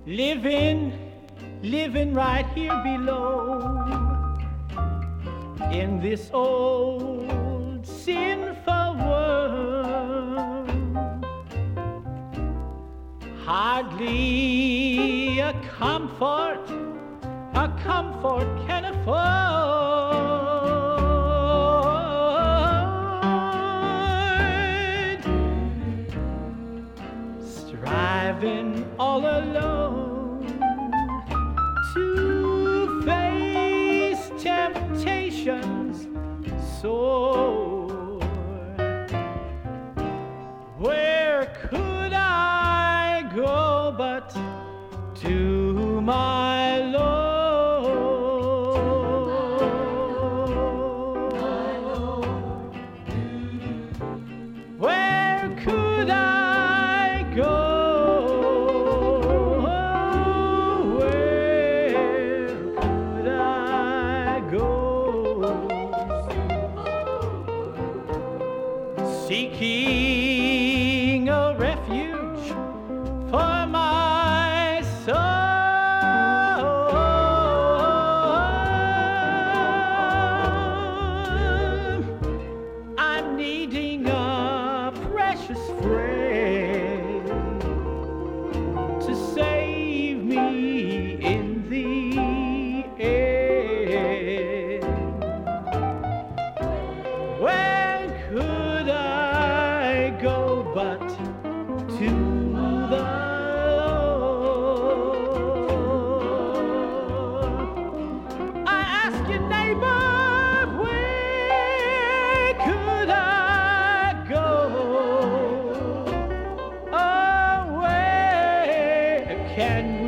living right here below in this old sinful world. Hardly a comfort can afford. Striving all alone to face temptations sore. Where could I go but to my Lord? Where could I go? Where could I go? Seeking a refuge for my soul. I'm needing a precious friend to save me in the end. Where could I go but to the Lord? I ask you, neighbor, where could I go? Oh, where can we